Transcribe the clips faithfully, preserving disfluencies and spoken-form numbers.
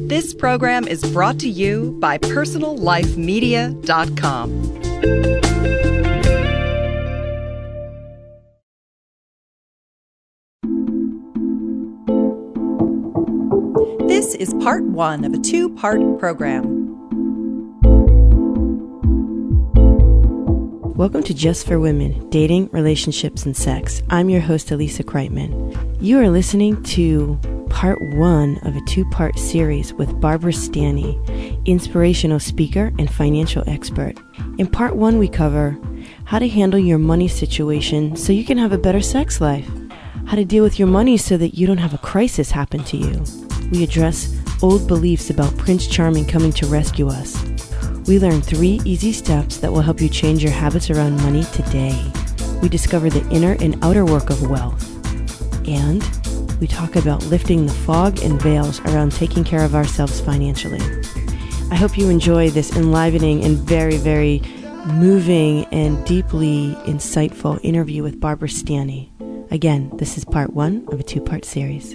This program is brought to you by personal life media dot com. This is part one of a two-part program. Welcome to Just for Women, Dating, Relationships, and Sex. I'm your host, Elisa Kreitman. You are listening to part one of a two-part series with Barbara Stanny, inspirational speaker and financial expert. In part one, we cover how to handle your money situation so you can have a better sex life, how to deal with your money so that you don't have a crisis happen to you. We address old beliefs about Prince Charming coming to rescue us. We learn three easy steps that will help you change your habits around money today. We discover the inner and outer work of wealth. And we talk about lifting the fog and veils around taking care of ourselves financially. I hope you enjoy this enlivening and very, very moving and deeply insightful interview with Barbara Stanny. Again, this is part one of a two-part series.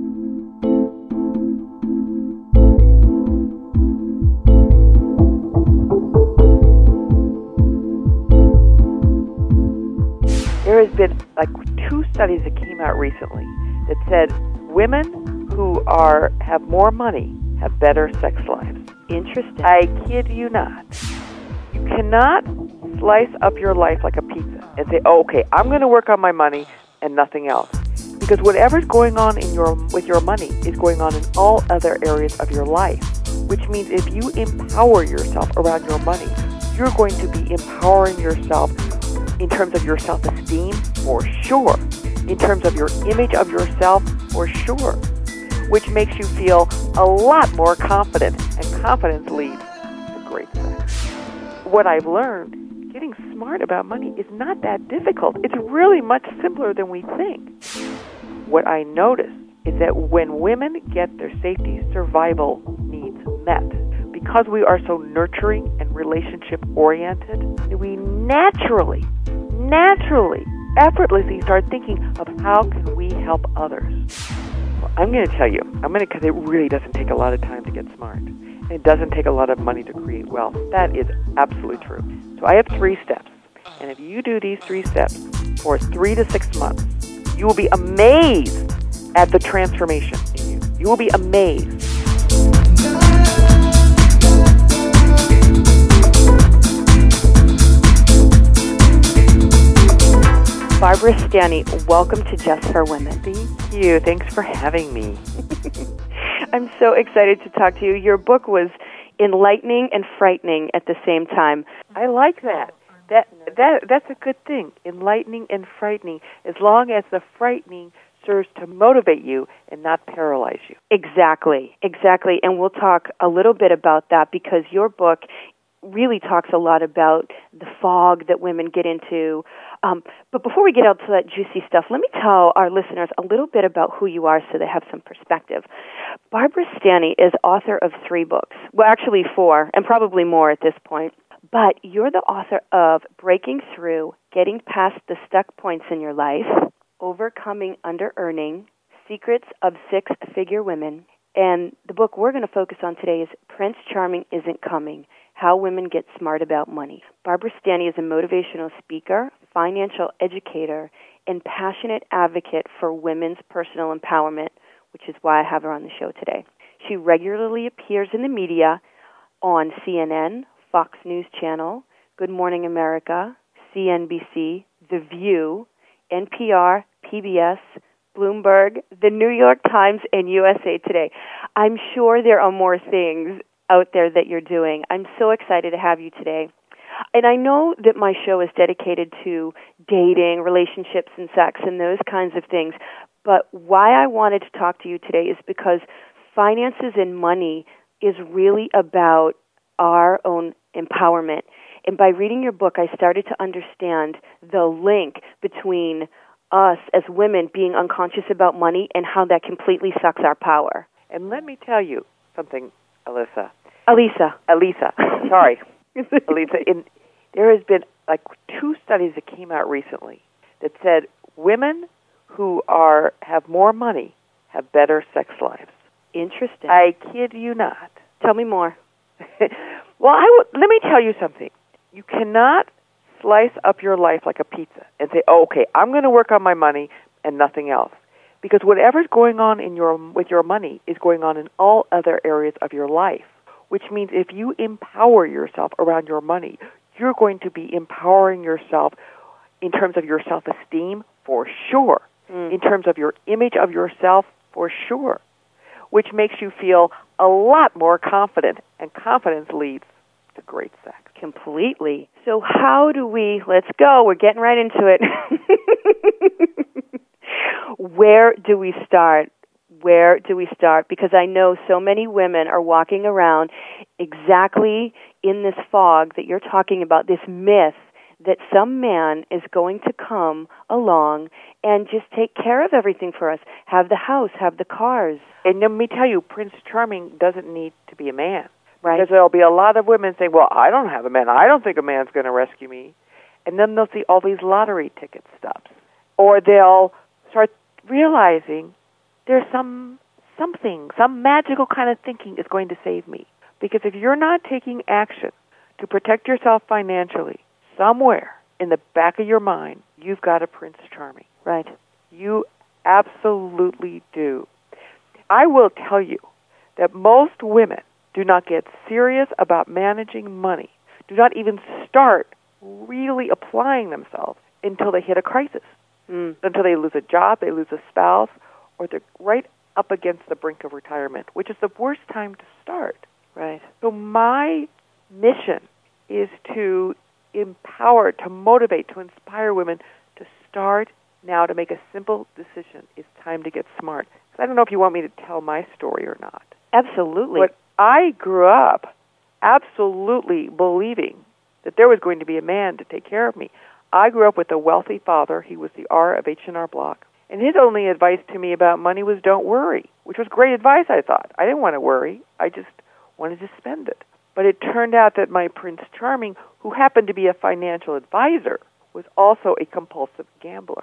There has been like two studies that came out recently that said women who are have more money have better sex lives. Interesting. I kid you not. You cannot slice up your life like a pizza and say, oh, okay, I'm going to work on my money and nothing else. Because whatever's going on in your with your money is going on in all other areas of your life, which means if you empower yourself around your money, you're going to be empowering yourself in terms of your self-esteem, for sure. In terms of your image of yourself, for sure. Which makes you feel a lot more confident, and confidence leads to great sex. What I've learned, getting smart about money is not that difficult. It's really much simpler than we think. What I notice is that when women get their safety survival needs met, because we are so nurturing and relationship-oriented, we naturally, naturally, effortlessly start thinking of how can we help others. Well, I'm going to tell you, I'm going to because it really doesn't take a lot of time to get smart. And it doesn't take a lot of money to create wealth. That is absolutely true. So I have three steps. And if you do these three steps for three to six months, you will be amazed at the transformation in you. You will be amazed. Barbara Stanny, welcome to Just for Women. Thank you. Thanks for having me. I'm so excited to talk to you. Your book was enlightening and frightening at the same time. I like that. That that that's a good thing. Enlightening and frightening, as long as the frightening serves to motivate you and not paralyze you. Exactly, exactly. And we'll talk a little bit about that because your book really talks a lot about the fog that women get into. Um, but before we get out to that juicy stuff, let me tell our listeners a little bit about who you are so they have some perspective. Barbara Stanny is author of three books. Well, actually four, and probably more at this point. But you're the author of Breaking Through, Getting Past the Stuck Points in Your Life, Overcoming Under-Earning, Secrets of Six-Figure Women, and the book we're going to focus on today is Prince Charming Isn't Coming, How Women Get Smart About Money. Barbara Stanny is a motivational speaker, financial educator, and passionate advocate for women's personal empowerment, which is why I have her on the show today. She regularly appears in the media on C N N, Fox News Channel, Good Morning America, C N B C, The View, N P R, P B S, Bloomberg, The New York Times, and U S A Today. I'm sure there are more things out there that you're doing. I'm so excited to have you today. And I know that my show is dedicated to dating, relationships, and sex, and those kinds of things. But why I wanted to talk to you today is because finances and money is really about our own empowerment. And by reading your book, I started to understand the link between us as women being unconscious about money and how that completely sucks our power. And let me tell you something, Alyssa. Alisa. Alisa. Sorry. Alisa, in, there has been like two studies that came out recently that said women who are have more money have better sex lives. Interesting. I kid you not. Tell me more. Well, I w- let me tell you something. You cannot slice up your life like a pizza and say, oh, okay, I'm going to work on my money and nothing else. Because whatever's going on in your with your money is going on in all other areas of your life, which means if you empower yourself around your money, you're going to be empowering yourself in terms of your self-esteem for sure, mm. in terms of your image of yourself for sure, which makes you feel a lot more confident, and confidence leads to great sex. Completely. So how do we, let's go, we're getting right into it. Where do we start? Where do we start? Because I know so many women are walking around exactly in this fog that you're talking about, this myth that some man is going to come along and just take care of everything for us, have the house, have the cars. And let me tell you, Prince Charming doesn't need to be a man. Right. Because there'll be a lot of women saying, well, I don't have a man. I don't think a man's going to rescue me. And then they'll see all these lottery ticket stubs. Or they'll start realizing there's some something, some magical kind of thinking is going to save me. Because if you're not taking action to protect yourself financially, somewhere in the back of your mind, you've got a Prince Charming. Right. You absolutely do. I will tell you that most women do not get serious about managing money, do not even start really applying themselves until they hit a crisis, mm. until they lose a job, they lose a spouse, or they're right up against the brink of retirement, which is the worst time to start. Right. So my mission is to empower, to motivate, to inspire women to start now, to make a simple decision. It's time to get smart. I don't know if you want me to tell my story or not. Absolutely. But I grew up absolutely believing that there was going to be a man to take care of me. I grew up with a wealthy father. He was the R of H and R Block. And his only advice to me about money was don't worry, which was great advice, I thought. I didn't want to worry. I just wanted to spend it. But it turned out that my Prince Charming, who happened to be a financial advisor, was also a compulsive gambler.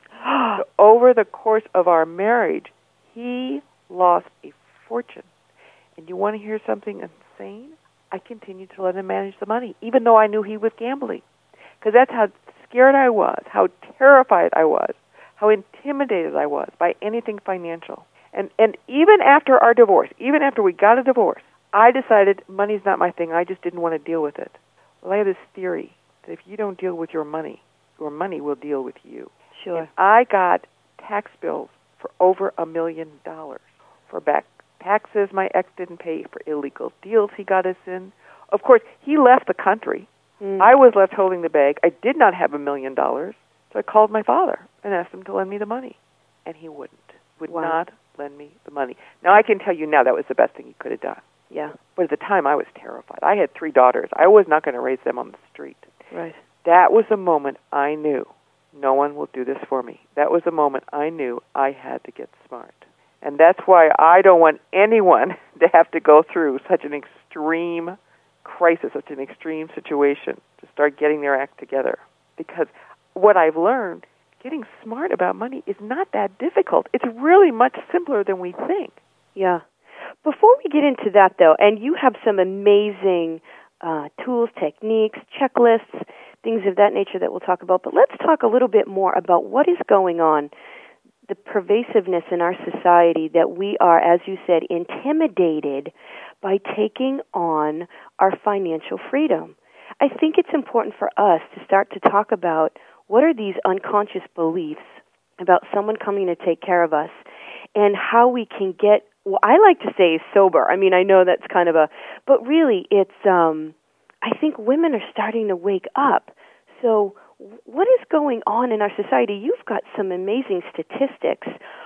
So over the course of our marriage, he lost a fortune. And you want to hear something insane? I continued to let him manage the money, even though I knew he was gambling. Because that's how scared I was, how terrified I was, how intimidated I was by anything financial. And and even after our divorce, even after we got a divorce, I decided money's not my thing. I just didn't want to deal with it. Well, I have this theory that if you don't deal with your money, your money will deal with you. Sure. And I got tax bills for over a million dollars for back taxes my ex didn't pay, for illegal deals he got us in. Of course, he left the country. Mm. I was left holding the bag. I did not have a million dollars, so I called my father and asked him to lend me the money. And he wouldn't, would wow. not lend me the money. Now, I can tell you now that was the best thing he could have done. Yeah. But at the time, I was terrified. I had three daughters. I was not going to raise them on the street. Right. That was the moment I knew no one will do this for me. That was the moment I knew I had to get smart. And that's why I don't want anyone to have to go through such an extreme crisis, such an extreme situation, to start getting their act together. Because what I've learned, getting smart about money is not that difficult. It's really much simpler than we think. Yeah. Before we get into that, though, and you have some amazing uh, tools, techniques, checklists, things of that nature that we'll talk about, but let's talk a little bit more about what is going on, the pervasiveness in our society that we are, as you said, intimidated by taking on our financial freedom. I think it's important for us to start to talk about what are these unconscious beliefs about someone coming to take care of us and how we can get, well, I like to say sober. I mean, I know that's kind of a, but really it's, um, I think women are starting to wake up. So what is going on in our society? You've got some amazing statistics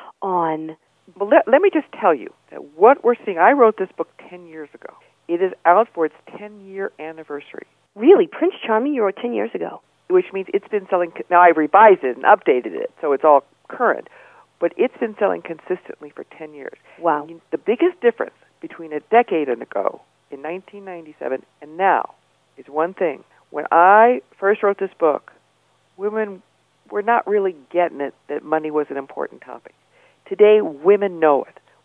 on... Well, let, let me just tell you that what we're seeing, I wrote this book ten years ago. It is out for its ten-year anniversary. Really? Prince Charming, you wrote ten years ago? Which means it's been selling... Now, I revised it and updated it, so it's all current. But it's been selling consistently for ten years. Wow. The biggest difference between a decade ago, in nineteen ninety-seven, and now is one thing. When I first wrote this book, women were not really getting it that money was an important topic. Today, women know it.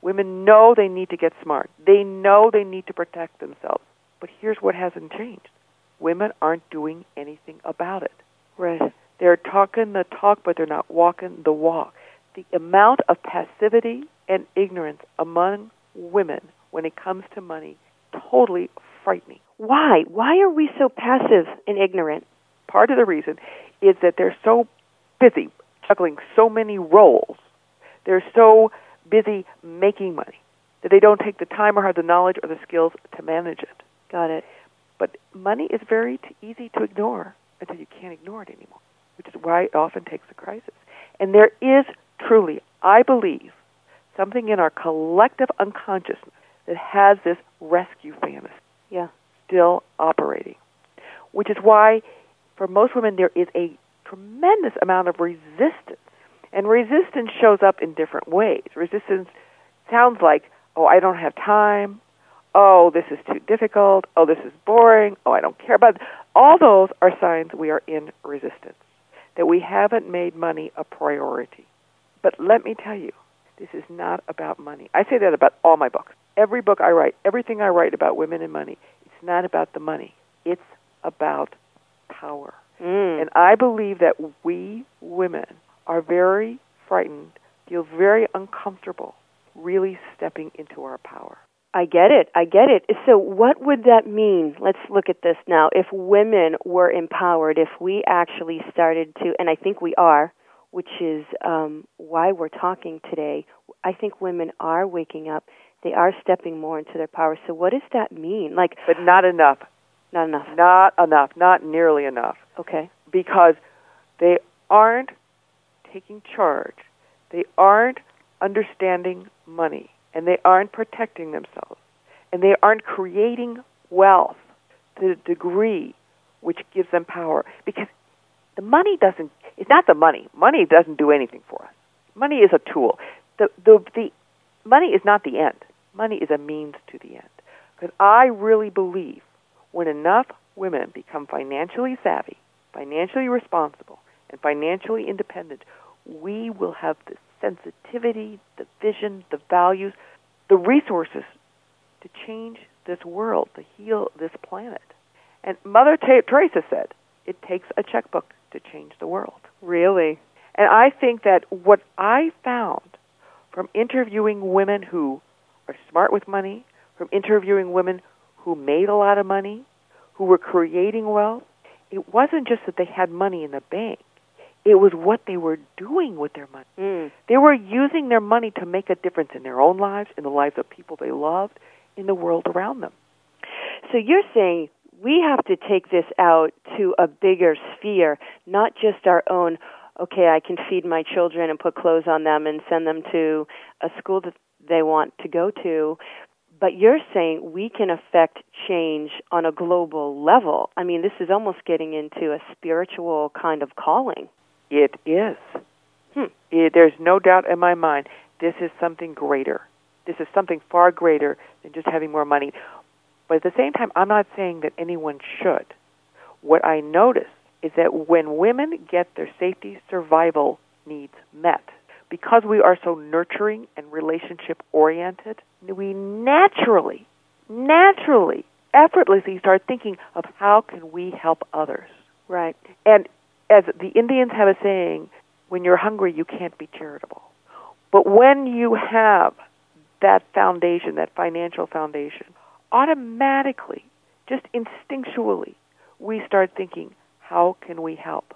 Women know they need to get smart. They know they need to protect themselves. But here's what hasn't changed. Women aren't doing anything about it. Right. They're talking the talk, but they're not walking the walk. The amount of passivity and ignorance among women when it comes to money, totally frightening. Why? Why are we so passive and ignorant? Part of the reason is that they're so busy juggling so many roles. They're so busy making money that they don't take the time or have the knowledge or the skills to manage it. Got it. But money is very t- easy to ignore until you can't ignore it anymore, which is why it often takes a crisis. And there is truly, I believe, something in our collective unconsciousness that has this rescue fantasy yeah. still operating, which is why for most women there is a tremendous amount of resistance. And resistance shows up in different ways. Resistance sounds like, oh, I don't have time. Oh, this is too difficult. Oh, this is boring. Oh, I don't care about it. All those are signs we are in resistance, that we haven't made money a priority. But let me tell you, this is not about money. I say that about all my books. Every book I write, everything I write about women and money, it's not about the money. It's about power. Mm. And I believe that we women are very frightened, feel very uncomfortable really stepping into our power. I get it. I get it. So what would that mean? Let's look at this now. If women were empowered, if we actually started to, and I think we are, which is um, why we're talking today, I think women are waking up. They are stepping more into their power. So what does that mean? Like, But not enough. Not enough. Not enough. Not nearly enough. Okay. Because they aren't taking charge. They aren't understanding money. And they aren't protecting themselves. And they aren't creating wealth to the degree which gives them power. Because the money doesn't, it's not the money. Money doesn't do anything for us. Money is a tool. The, the, the money is not the end. Money is a means to the end. Because I really believe when enough women become financially savvy, financially responsible, and financially independent, we will have the sensitivity, the vision, the values, the resources to change this world, to heal this planet. And Mother Teresa said, it takes a checkbook to change the world. Really? And I think that what I found from interviewing women who are smart with money, from interviewing women who made a lot of money, who were creating wealth, it wasn't just that they had money in the bank. It was what they were doing with their money. Mm. They were using their money to make a difference in their own lives, in the lives of people they loved, in the world around them. So you're saying we have to take this out to a bigger sphere, not just our own, okay, I can feed my children and put clothes on them and send them to a school that they want to go to, but you're saying we can affect change on a global level. I mean, this is almost getting into a spiritual kind of calling. It is. Hmm. It, there's no doubt in my mind this is something greater. This is something far greater than just having more money. But at the same time, I'm not saying that anyone should. What I notice is that when women get their safety survival needs met, because we are so nurturing and relationship-oriented, we naturally, naturally, effortlessly start thinking of how can we help others. Right. And as the Indians have a saying, when you're hungry, you can't be charitable. But when you have that foundation, that financial foundation, automatically, just instinctually, we start thinking, how can we help?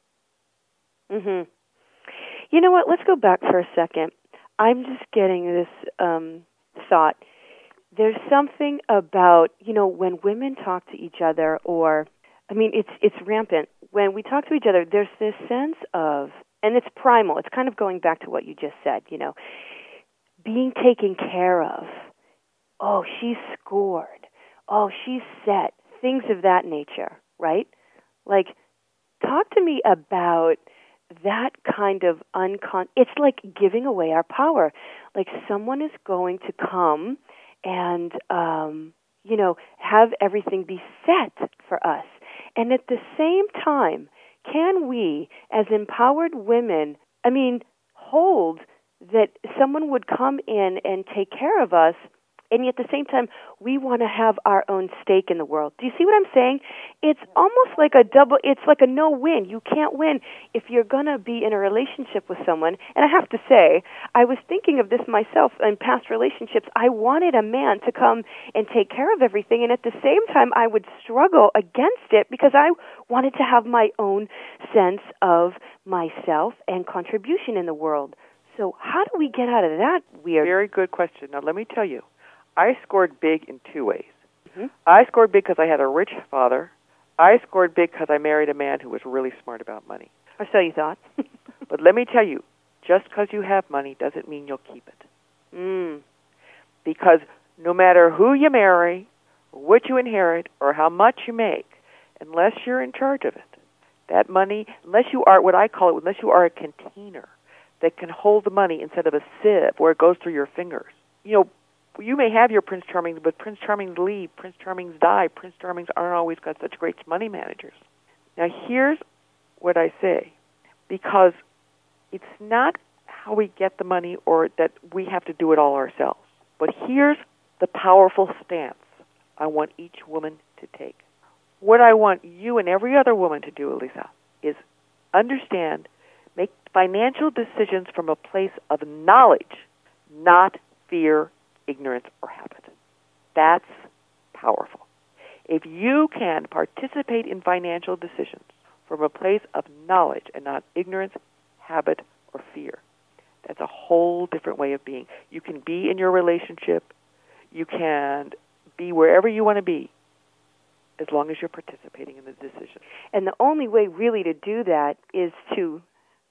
Mm-hmm. You know what? Let's go back for a second. I'm just getting this um, thought. There's something about, you know, when women talk to each other, or, I mean, it's it's rampant. When we talk to each other, there's this sense of, and it's primal. It's kind of going back to what you just said, you know, being taken care of. Oh, she's scored. Oh, she's set. Things of that nature, right? Like, talk to me about that kind of uncon. It's like giving away our power. Like someone is going to come and, um, you know, have everything be set for us. And at the same time, can we, as empowered women, I mean, hold that someone would come in and take care of us, and yet at the same time, we want to have our own stake in the world. Do you see what I'm saying? It's almost like a double, it's like a no-win. You can't win if you're going to be in a relationship with someone. And I have to say, I was thinking of this myself in past relationships. I wanted a man to come and take care of everything, and at the same time, I would struggle against it because I wanted to have my own sense of myself and contribution in the world. So how do we get out of that weird... Very good question. Now, let me tell you. I scored big in two ways. Mm-hmm. I scored big because I had a rich father. I scored big because I married a man who was really smart about money. Or so you thought. But let me tell you, just because you have money doesn't mean you'll keep it. Mm. Because no matter who you marry, or what you inherit, or how much you make, unless you're in charge of it, that money, unless you are what I call it, unless you are a container that can hold the money instead of a sieve where it goes through your fingers, you know, you may have your Prince Charming, but Prince Charmings leave, Prince Charmings die, Prince Charmings aren't always got such great money managers. Now, here's what I say, because it's not how we get the money or that we have to do it all ourselves. But here's the powerful stance I want each woman to take. What I want you and every other woman to do, Elisa, is understand, make financial decisions from a place of knowledge, not fear, ignorance, or habit. That's powerful. If you can participate in financial decisions from a place of knowledge and not ignorance, habit, or fear, that's a whole different way of being. You can be in your relationship. You can be wherever you want to be as long as you're participating in the decision. And the only way really to do that is to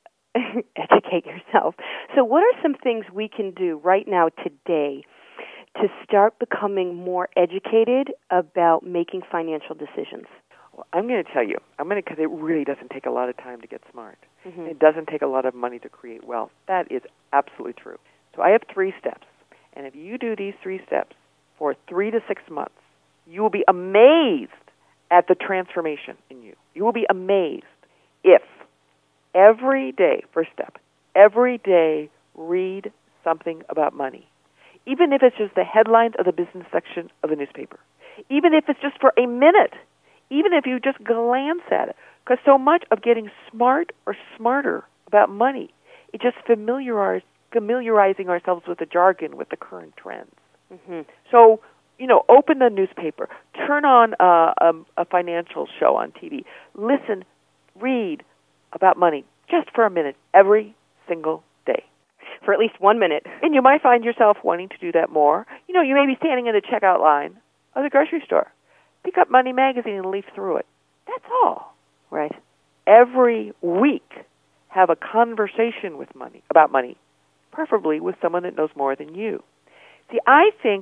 educate yourself. So what are some things we can do right now today to start becoming more educated about making financial decisions? Well, I'm going to tell you, I'm going to, because it really doesn't take a lot of time to get smart. Mm-hmm. It doesn't take a lot of money to create wealth. That is absolutely true. So I have three steps. And if you do these three steps for three to six months, you will be amazed at the transformation in you. You will be amazed if every day, first step, every day read something about money. Even if it's just the headlines of the business section of the newspaper. Even if it's just for a minute. Even if you just glance at it. Because so much of getting smart or smarter about money is just familiarize, familiarizing ourselves with the jargon, with the current trends. Mm-hmm. So, you know, open the newspaper. Turn on a, a, a financial show on T V. Listen, read about money just for a minute every single day. For at least one minute. And you might find yourself wanting to do that more. You know, you may be standing in the checkout line of the grocery store. Pick up Money Magazine and leaf through it. That's all. Right. Every week, have a conversation with money, about money, preferably with someone that knows more than you. See, I think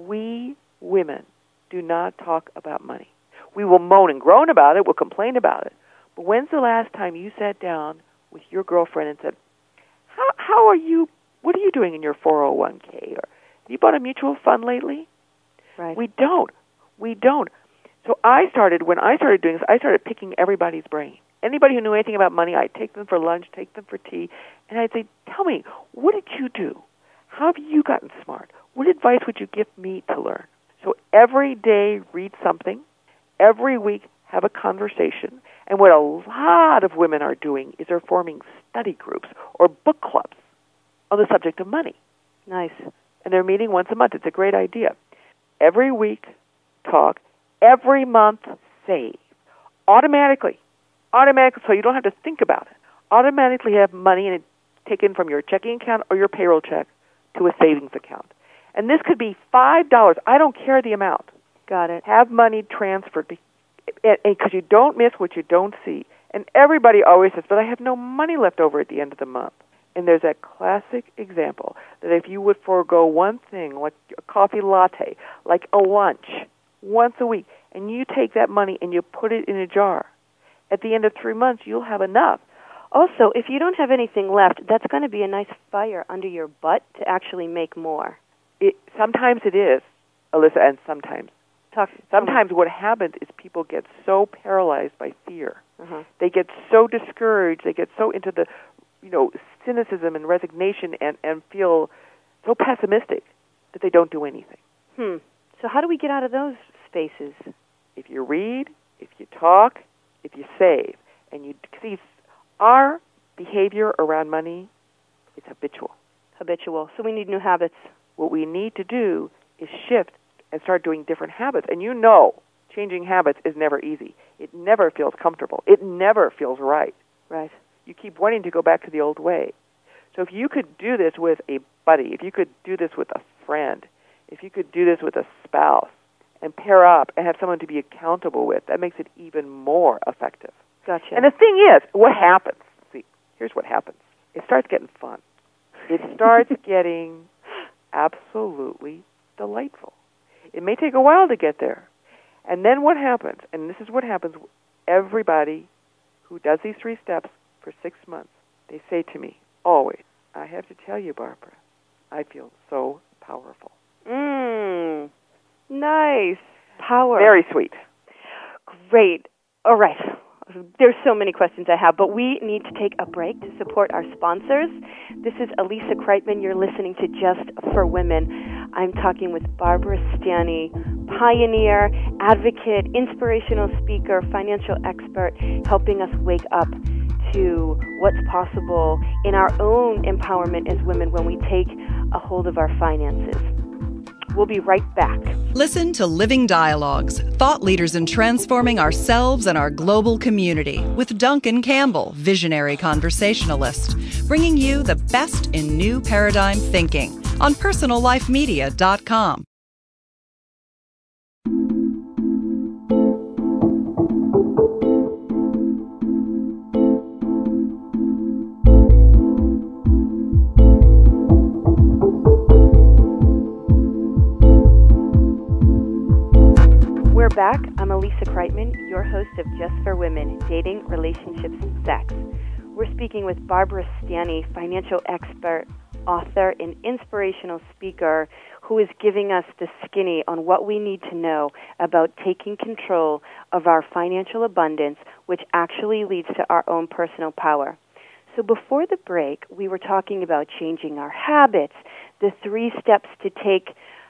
we women do not talk about money. We will moan and groan about it, we'll complain about it. But when's the last time you sat down with your girlfriend and said, How, how are you, what are you doing in your four oh one k? Or have you bought a mutual fund lately? Right. We don't. We don't. So I started, when I started doing this, I started picking everybody's brain. Anybody who knew anything about money, I'd take them for lunch, take them for tea, and I'd say, tell me, what did you do? How have you gotten smart? What advice would you give me to learn? So every day, read something. Every week, have a conversation. And what a lot of women are doing is they're forming study groups or book clubs on the subject of money. Nice. And they're meeting once a month. It's a great idea. Every week, talk. Every month, save. Automatically. Automatically, so you don't have to think about it. Automatically have money in it taken from your checking account or your payroll check to a savings account. And this could be five dollars. I don't care the amount. Got it. Have money transferred because you don't miss what you don't see. And everybody always says, but I have no money left over at the end of the month. And there's that classic example that if you would forego one thing, like a coffee latte, like a lunch, once a week, and you take that money and you put it in a jar, at the end of three months, you'll have enough. Also, if you don't have anything left, that's going to be a nice fire under your butt to actually make more. It, sometimes it is, Alyssa, and sometimes. Talk, sometimes what happens is people get so paralyzed by fear. Uh-huh. They get so discouraged. They get so into the, you know, cynicism and resignation and, and feel so pessimistic that they don't do anything. Hmm. So how do we get out of those spaces? If you read, if you talk, if you save, and you see our behavior around money, it's habitual. Habitual. So we need new habits. What we need to do is shift and start doing different habits. And you know, changing habits is never easy. It never feels comfortable. It never feels right. Right. You keep wanting to go back to the old way. So if you could do this with a buddy, if you could do this with a friend, if you could do this with a spouse, and pair up and have someone to be accountable with, that makes it even more effective. Gotcha. And the thing is, what happens? See, here's what happens. It starts getting fun. It starts getting absolutely delightful. It may take a while to get there. And then what happens, and this is what happens, everybody who does these three steps for six months, they say to me, always, I have to tell you, Barbara, I feel so powerful. Mmm. Nice. Power. Very sweet. Great. All right. There's so many questions I have, but we need to take a break to support our sponsors. This is Elisa Kreitman. You're listening to Just for Women. I'm talking with Barbara Stanny, pioneer, advocate, inspirational speaker, financial expert, helping us wake up to what's possible in our own empowerment as women when we take a hold of our finances. We'll be right back. Listen to Living Dialogues, thought leaders in transforming ourselves and our global community, with Duncan Campbell, visionary conversationalist, bringing you the best in new paradigm thinking on personal life media dot com. We're back. I'm Elisa Kreitman, your host of Just for Women, Dating, Relationships, and Sex. We're speaking with Barbara Stanny, financial expert, author, and inspirational speaker who is giving us the skinny on what we need to know about taking control of our financial abundance, which actually leads to our own personal power. So before the break, we were talking about changing our habits, the three steps to take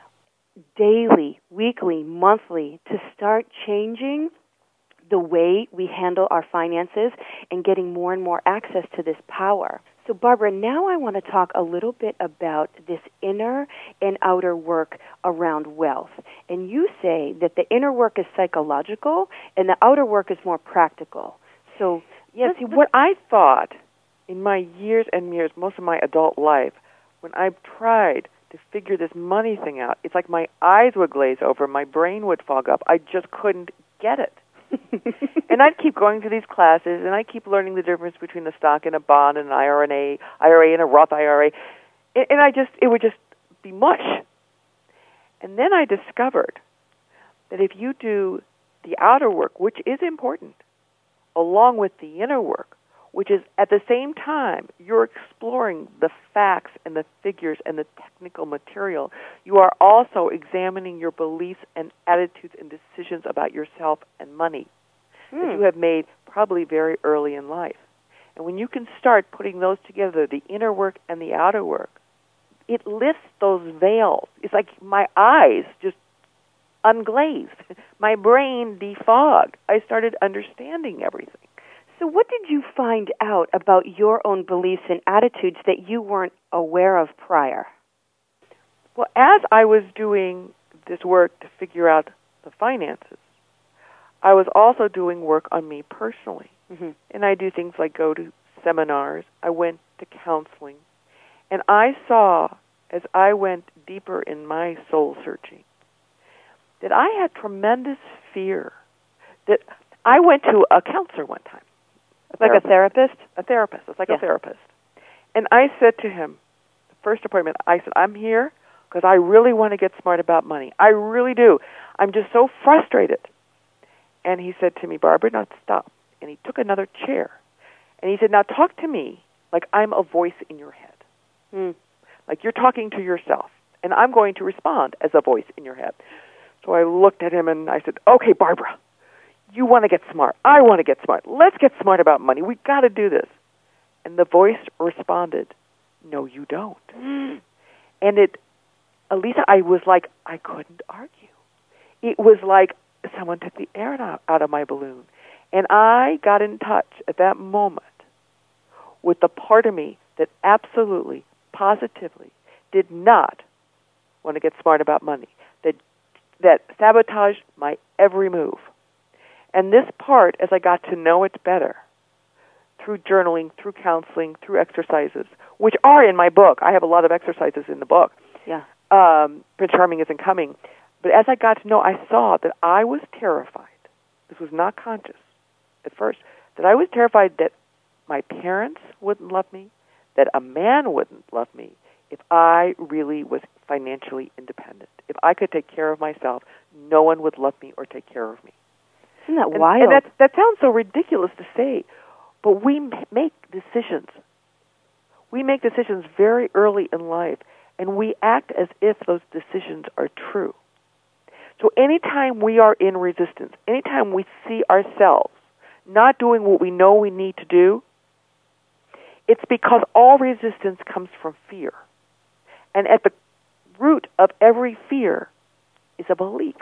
daily, weekly, monthly, to start changing the way we handle our finances and getting more and more access to this power. So, Barbara, now I want to talk a little bit about this inner and outer work around wealth. And you say that the inner work is psychological and the outer work is more practical. So, yes, see, what I thought in my years and years, most of my adult life, when I've tried to figure this money thing out, it's like my eyes would glaze over, my brain would fog up. I just couldn't get it. And I'd keep going to these classes, and I'd keep learning the difference between the stock and a bond and an I R A, I R A and a Roth I R A, and, and I just, it would just be mush. And then I discovered that if you do the outer work, which is important, along with the inner work, which is at the same time you're exploring the facts and the figures and the technical material, you are also examining your beliefs and attitudes and decisions about yourself and money mm. that you have made probably very early in life. And when you can start putting those together, the inner work and the outer work, it lifts those veils. It's like my eyes just unglazed. My brain defogged. I started understanding everything. So what did you find out about your own beliefs and attitudes that you weren't aware of prior? Well, as I was doing this work to figure out the finances, I was also doing work on me personally. Mm-hmm. And I do things like go to seminars. I went to counseling. And I saw, as I went deeper in my soul searching, that I had tremendous fear. That I went to a counselor one time. A like therapist. a therapist? A therapist. It's like yeah. a therapist. And I said to him, the first appointment, I said, I'm here because I really want to get smart about money. I really do. I'm just so frustrated. And he said to me, Barbara, now stop. And he took another chair. And he said, now talk to me like I'm a voice in your head. Mm. Like you're talking to yourself. And I'm going to respond as a voice in your head. So I looked at him and I said, okay, Barbara, you want to get smart. I want to get smart. Let's get smart about money. We've got to do this. And the voice responded, no, you don't. Mm. And it, Elisa, I was like, I couldn't argue. It was like someone took the air out, out of my balloon. And I got in touch at that moment with the part of me that absolutely, positively did not want to get smart about money, that that sabotaged my every move. And this part, as I got to know it better, through journaling, through counseling, through exercises, which are in my book. I have a lot of exercises in the book. Yeah. Um, Prince Charming Isn't Coming. But as I got to know, I saw that I was terrified. This was not conscious at first. That I was terrified that my parents wouldn't love me, that a man wouldn't love me if I really was financially independent. If I could take care of myself, no one would love me or take care of me. Isn't that and, wild? And that, that sounds so ridiculous to say, but we make decisions. We make decisions very early in life, and we act as if those decisions are true. So anytime we are in resistance, anytime we see ourselves not doing what we know we need to do, it's because all resistance comes from fear. And at the root of every fear is a belief.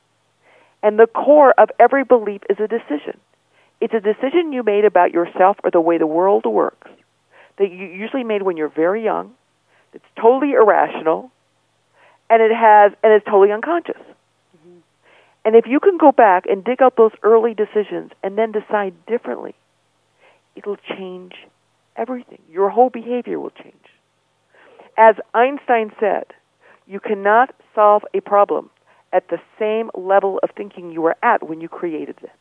And the core of every belief is a decision. It's a decision you made about yourself or the way the world works that you usually made when you're very young. It's totally irrational, and it has and it's totally unconscious. Mm-hmm. And if you can go back and dig out those early decisions and then decide differently, it'll change everything. Your whole behavior will change. As Einstein said, you cannot solve a problem at the same level of thinking you were at when you created it.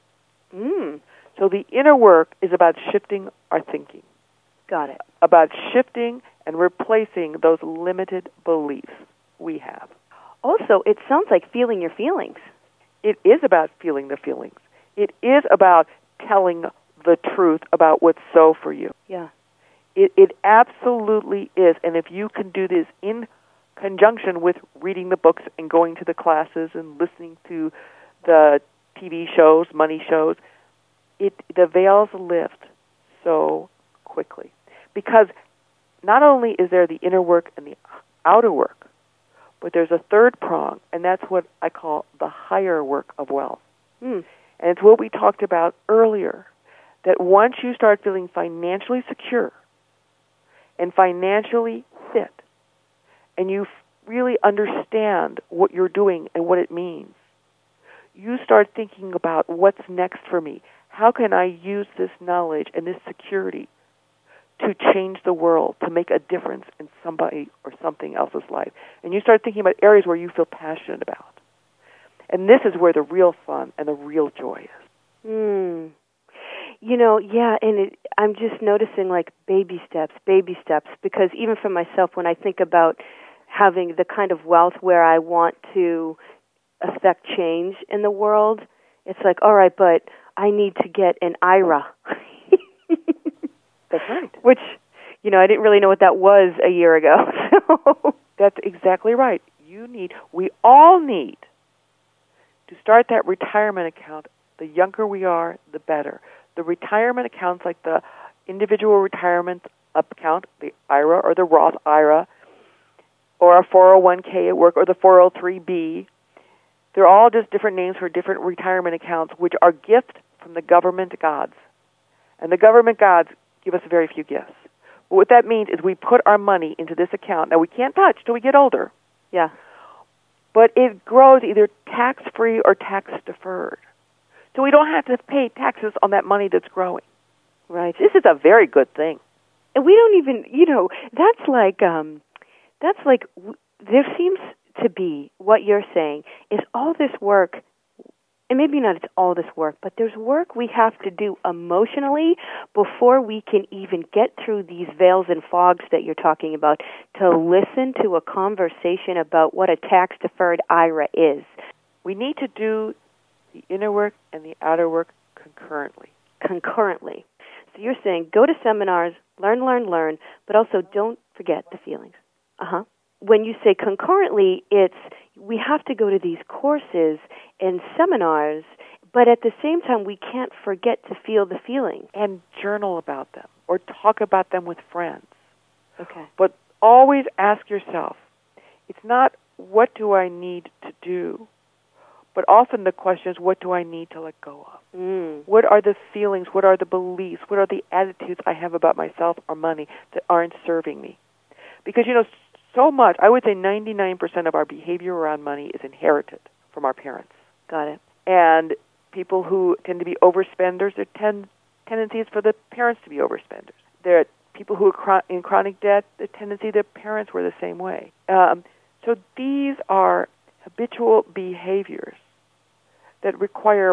Mm. So the inner work is about shifting our thinking. Got it. About shifting and replacing those limited beliefs we have. Also, it sounds like feeling your feelings. It is about feeling the feelings. It is about telling the truth about what's so for you. Yeah. It, it absolutely is. And if you can do this in conjunction with reading the books and going to the classes and listening to the T V shows, money shows, it the veils lift so quickly. Because not only is there the inner work and the outer work, but there's a third prong, and that's what I call the higher work of wealth. Mm. And it's what we talked about earlier, that once you start feeling financially secure and financially fit, and you really understand what you're doing and what it means, you start thinking about what's next for me. How can I use this knowledge and this security to change the world, to make a difference in somebody or something else's life? And you start thinking about areas where you feel passionate about. And this is where the real fun and the real joy is. Mm. You know, yeah, and it, I'm just noticing like baby steps, baby steps, because even for myself, when I think about having the kind of wealth where I want to affect change in the world, it's like, all right, but I need to get an I R A. That's right. Which, you know, I didn't really know what that was a year ago. So. That's exactly right. You need, we all need to start that retirement account. The younger we are, the better. The retirement accounts like the individual retirement account, the I R A or the Roth I R A, or a four oh one k at work, or the four oh three b, they're all just different names for different retirement accounts, which are gifts from the government gods. And the government gods give us very few gifts. But what that means is we put our money into this account. Now, we can't touch till we get older. Yeah. But it grows either tax-free or tax-deferred. So we don't have to pay taxes on that money that's growing. Right. This is a very good thing. And we don't even, you know, that's like, um, that's like, there seems to be, what you're saying, is all this work, and maybe not it's all this work, but there's work we have to do emotionally before we can even get through these veils and fogs that you're talking about to listen to a conversation about what a tax-deferred I R A is. We need to do the inner work and the outer work concurrently. Concurrently. So you're saying go to seminars, learn, learn, learn, but also don't forget the feelings. Uh-huh. When you say concurrently, it's we have to go to these courses and seminars, But at the same time, we can't forget to feel the feelings. And journal about them or talk about them with friends. Okay. But always ask yourself, it's not what do I need to do, but often the question is what do I need to let go of? Mm. What are the feelings, what are the beliefs, what are the attitudes I have about myself or money that aren't serving me? Because, you know, so much, I would say ninety-nine percent of our behavior around money is inherited from our parents. Got it. And people who tend to be overspenders, their ten, tendencies for the parents to be overspenders. There are people who are chron- in chronic debt, the tendency their parents were the same way. Um, so these are habitual behaviors that require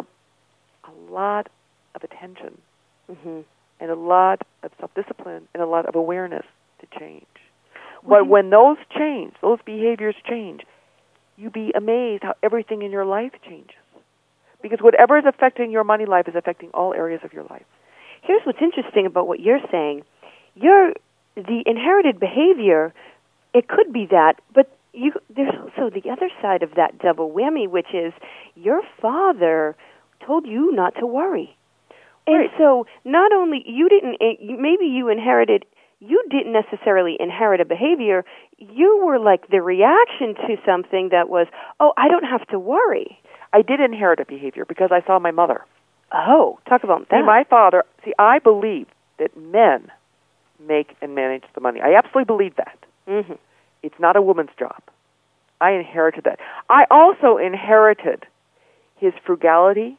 a lot of attention mm-hmm. and a lot of self-discipline and a lot of awareness to change. Well, but when those change, those behaviors change, you'd be amazed how everything in your life changes. Because whatever is affecting your money life is affecting all areas of your life. Here's what's interesting about what you're saying. You're, the inherited behavior, it could be that, but you, there's also the other side of that double whammy, which is your father told you not to worry. And right. so not only you didn't, maybe you inherited, you didn't necessarily inherit a behavior, you were like the reaction to something that was, oh, I don't have to worry. I did inherit a behavior because I saw my mother. Oh, talk about that. See, my father, see, I believe that men make and manage the money. I absolutely believe that. Mm-hmm. It's not a woman's job. I inherited that. I also inherited his frugality,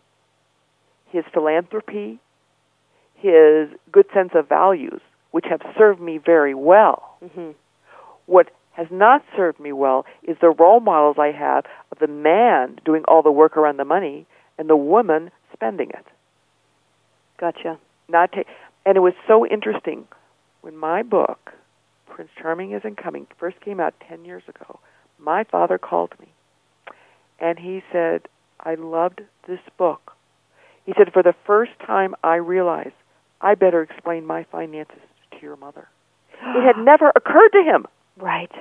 his philanthropy, his good sense of values, which have served me very well. Mm-hmm. What has not served me well is the role models I have of the man doing all the work around the money and the woman spending it. Gotcha. Not ta- and it was so interesting. When my book, Prince Charming Isn't Coming, first came out ten years ago, my father called me, and he said, I loved this book. He said, for the first time I realized I better explain my finances to your mother. It had never occurred to him. Right.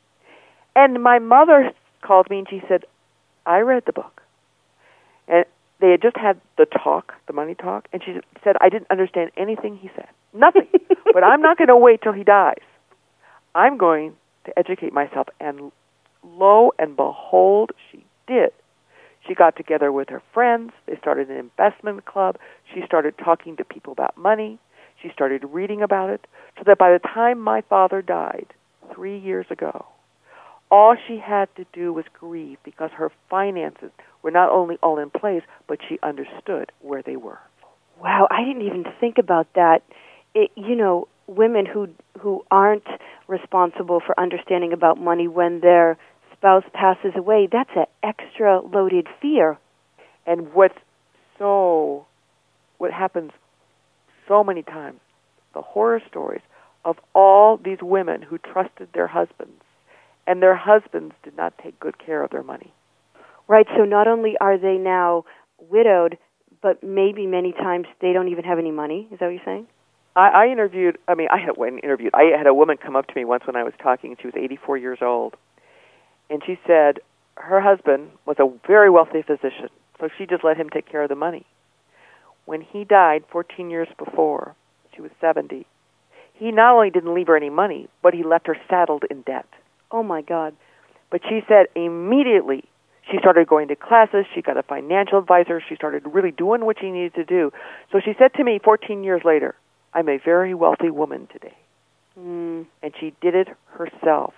And my mother called me and she said, I read the book. And they had just had the talk, the money talk, and she said, I didn't understand anything he said. Nothing. But I'm not going to wait till he dies. I'm going to educate myself. And lo and behold, she did. She got together with her friends. They started an investment club. She started talking to people about money. She started reading about it. So that by the time my father died, three years ago, all she had to do was grieve because her finances were not only all in place, but she understood where they were. Wow, I didn't even think about that. It, you know, women who who aren't responsible for understanding about money when their spouse passes away, that's an extra loaded fear. And what's so, what happens so many times, the horror stories of all these women who trusted their husbands, and their husbands did not take good care of their money. Right, so not only are they now widowed, but maybe many times they don't even have any money. Is that what you're saying? I, I interviewed, I mean, I had when interviewed, I had a woman come up to me once when I was talking, and she was eighty-four years old. And she said her husband was a very wealthy physician, so she just let him take care of the money. When he died fourteen years before, she was seventy, he not only didn't leave her any money, but he left her saddled in debt. Oh, my God. But she said immediately she started going to classes, she got a financial advisor, she started really doing what she needed to do. So she said to me fourteen years later, I'm a very wealthy woman today. Mm. And she did it herself.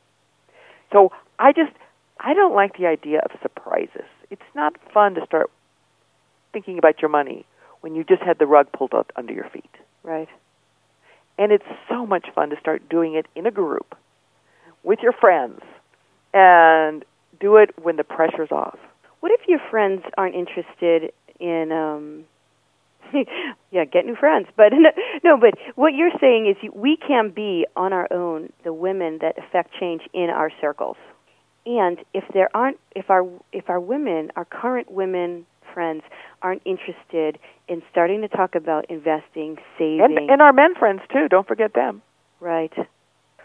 So I just, I don't like the idea of surprises. It's not fun to start thinking about your money when you just had the rug pulled out under your feet. Right. And it's so much fun to start doing it in a group with your friends and do it when the pressure's off. What if your friends aren't interested in, um, yeah, get new friends. But no, no, but what you're saying is you, we can be on our own the women that affect change in our circles. And if there aren't, if our if our women, our current women friends, aren't interested in starting to talk about investing, saving, and, and our men friends too, don't forget them. Right,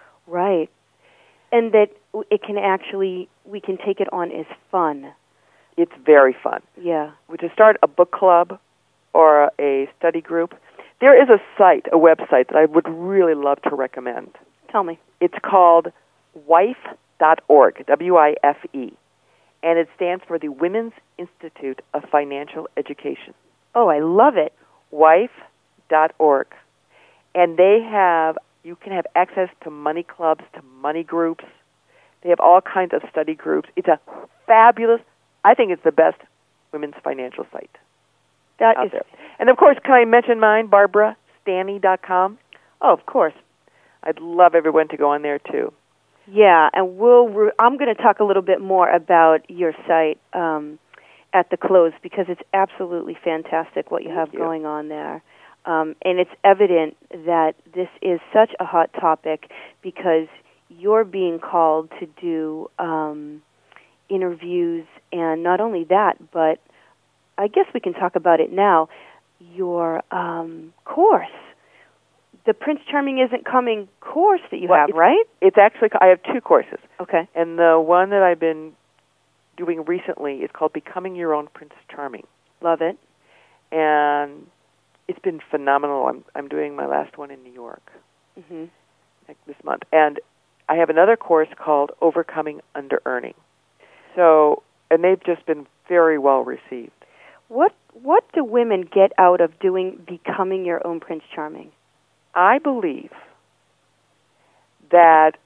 right, and that it can actually we can take it on as fun, It's very fun. Yeah. To start a book club or a study group, there is a site, a website that I would really love to recommend. Tell me. It's called wife dot org, W I F E, and it stands for the Women's Institute of Financial Education. Oh, I love it. wife dot org. And they have, you can have access to money clubs, to money groups. They have all kinds of study groups. It's a fabulous, I think it's the best women's financial site That out is, there. And of course, can I mention mine, Barbara Stanny dot com? Oh, of course. I'd love everyone to go on there too. Yeah, and we'll. Re- I'm going to talk a little bit more about your site um, at the close because it's absolutely fantastic what you Thank have you. going on there. Um, and it's evident that this is such a hot topic because you're being called to do um, interviews, and not only that, but I guess we can talk about it now, your um, course. The Prince Charming Isn't Coming course that you Well, have, it's, right? It's actually, I have two courses. Okay. And the one that I've been doing recently is called Becoming Your Own Prince Charming. Love it. And it's been phenomenal. I'm I'm doing my last one in New York Mm-hmm. this month. And I have another course called Overcoming Under-Earning. So, and they've just been very well received. What What do women get out of doing Becoming Your Own Prince Charming? I believe that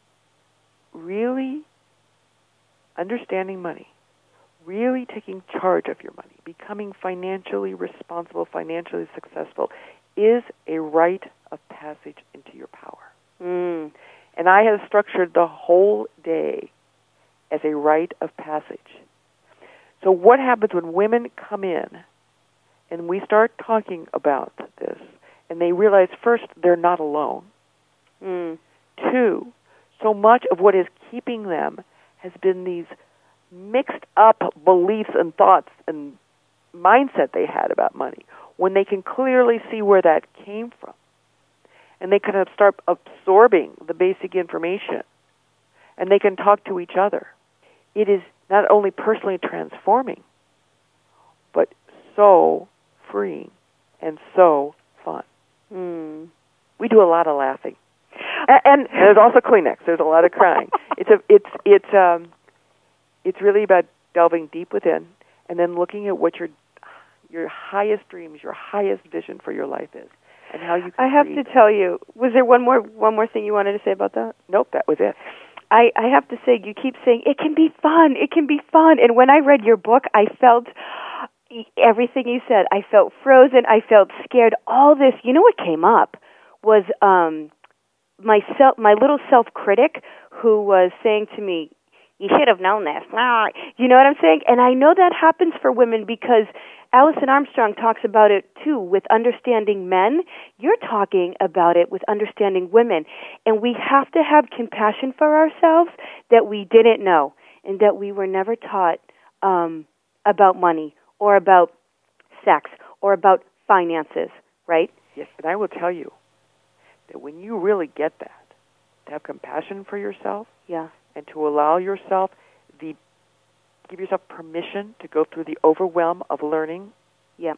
really understanding money, really taking charge of your money, becoming financially responsible, financially successful, is a rite of passage into your power. Mm. And I have structured the whole day as a rite of passage. So what happens when women come in and we start talking about this, and they realize, first, they're not alone. Mm. Two, so much of what is keeping them has been these mixed up beliefs and thoughts and mindset they had about money, when they can clearly see where that came from. And they can start absorbing the basic information, and they can talk to each other. It is not only personally transforming, but so freeing and so fun. Mm. We do a lot of laughing, and, and there's also Kleenex. There's a lot of crying. It's a, it's it's um, it's really about delving deep within, and then looking at what your your highest dreams, your highest vision for your life is, and how you can I have create to tell you, was there one more one more thing you wanted to say about that? Nope, that was it. I, I have to say, you keep saying, it can be fun, it can be fun. And when I read your book, I felt everything you said. I felt frozen, I felt scared. All this, you know what came up was um, my self, my little self-critic who was saying to me, you should have known this. You know what I'm saying? And I know that happens for women because Alison Armstrong talks about it too with understanding men. You're talking about it with understanding women. And we have to have compassion for ourselves that we didn't know and that we were never taught um, about money or about sex or about finances, right? Yes, and I will tell you that when you really get that, to have compassion for yourself, yeah, and to allow yourself the, give yourself permission to go through the overwhelm of learning, yeah,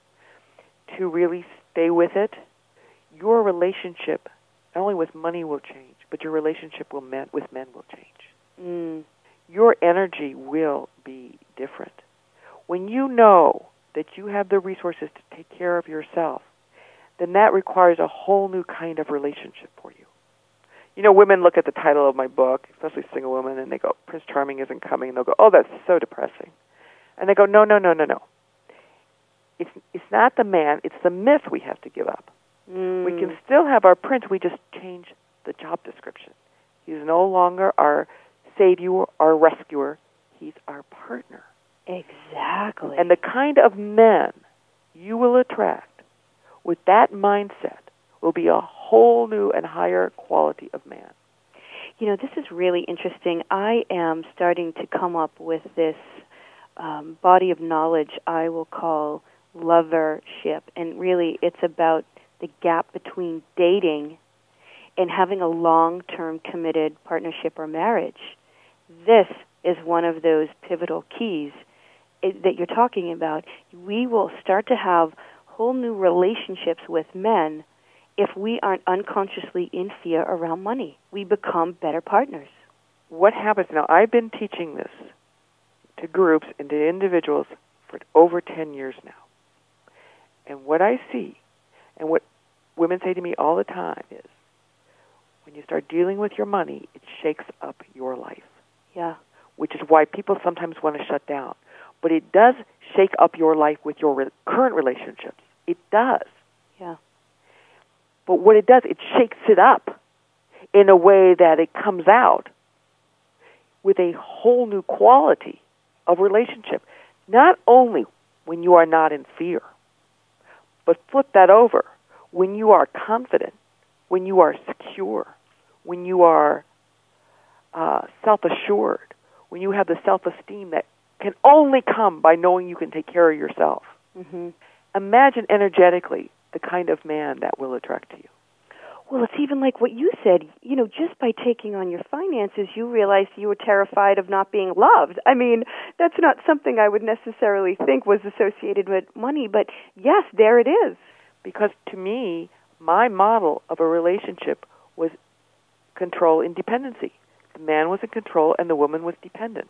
to really stay with it, your relationship, not only with money will change, but your relationship will men, with men will change. mm. Your energy will be different. When you know that you have the resources to take care of yourself, then that requires a whole new kind of relationship for you. You know, women look at the title of my book, especially single women, and they go, Prince Charming isn't coming. And they'll go, oh, that's so depressing. And they go, no, no, no, no, no. It's it's not the man, it's the myth we have to give up. Mm. We can still have our prince, we just change the job description. He's no longer our savior, our rescuer. He's our partner. Exactly. And the kind of men you will attract with that mindset will be a whole new and higher quality of man. You know, this is really interesting. I am starting to come up with this um, body of knowledge I will call lovership. And really, it's about the gap between dating and having a long-term committed partnership or marriage. This is one of those pivotal keys that you're talking about, we will start to have whole new relationships with men if we aren't unconsciously in fear around money. We become better partners. What happens now, I've been teaching this to groups and to individuals for over ten years now. And what I see, and what women say to me all the time is, when you start dealing with your money, it shakes up your life. Yeah. Which is why people sometimes want to shut down. But it does shake up your life with your re- current relationships. It does. Yeah. But what it does, it shakes it up in a way that it comes out with a whole new quality of relationship. Not only when you are not in fear, but flip that over. When you are confident, when you are secure, when you are uh, self-assured, when you have the self-esteem that can only come by knowing you can take care of yourself. Mm-hmm. Imagine energetically the kind of man that will attract to you. Well, it's even like what you said. You know, just by taking on your finances, you realized you were terrified of not being loved. I mean, that's not something I would necessarily think was associated with money, but yes, there it is. Because to me, my model of a relationship was control and dependency. The man was in control and the woman was dependent.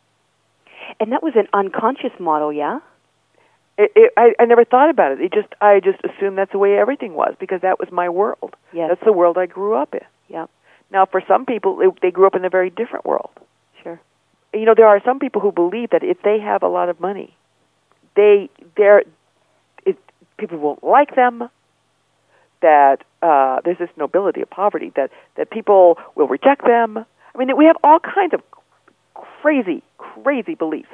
And that was an unconscious model, yeah? It, it, I, I never thought about it. It just I just assumed that's the way everything was because that was my world. Yes. That's the world I grew up in. Yeah. Now, for some people, it, they grew up in a very different world. Sure. You know, there are some people who believe that if they have a lot of money, they they're it, people won't like them. That uh, there's this nobility of poverty. That that people will reject them. I mean, we have all kinds of crazy, crazy beliefs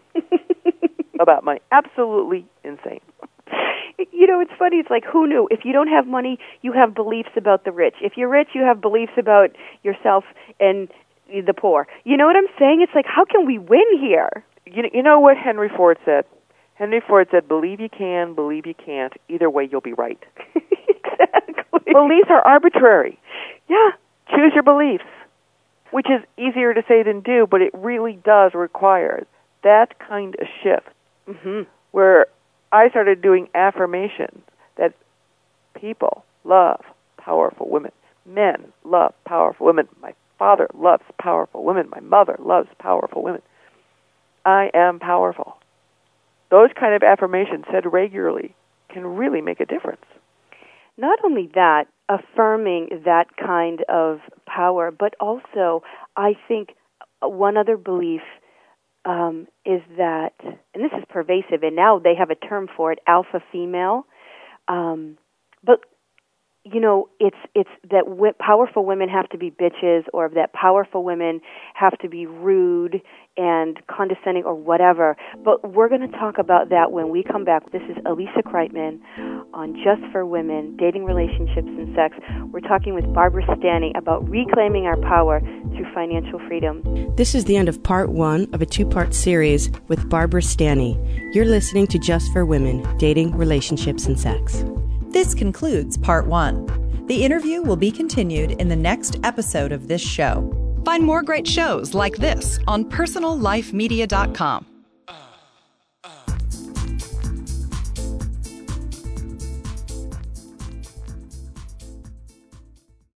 about money. Absolutely insane. You know, it's funny. It's like, who knew? If you don't have money, you have beliefs about the rich. If you're rich, you have beliefs about yourself and the poor. You know what I'm saying? It's like, how can we win here? You know, you know what Henry Ford said? Henry Ford said, believe you can, believe you can't. Either way, you'll be right. Exactly. Beliefs are arbitrary. Yeah. Choose your beliefs, which is easier to say than do, but it really does require that kind of shift. Mm-hmm. Where I started doing affirmations that people love powerful women. Men love powerful women. My father loves powerful women. My mother loves powerful women. I am powerful. Those kind of affirmations said regularly can really make a difference. Not only that, affirming that kind of power, but also I think one other belief Um, is that, and this is pervasive, and now they have a term for it, alpha female. Um, but you know, it's it's that w- powerful women have to be bitches, or that powerful women have to be rude and condescending, or whatever. But we're going to talk about that when we come back. This is Elisa Kreitman on Just for Women: Dating, Relationships, and Sex. We're talking with Barbara Stanny about reclaiming our power through financial freedom. This is the end of part one of a two-part series with Barbara Stanny. You're listening to Just for Women: Dating, Relationships, and Sex. This concludes part one. The interview will be continued in the next episode of this show. Find more great shows like this on personal life media dot com.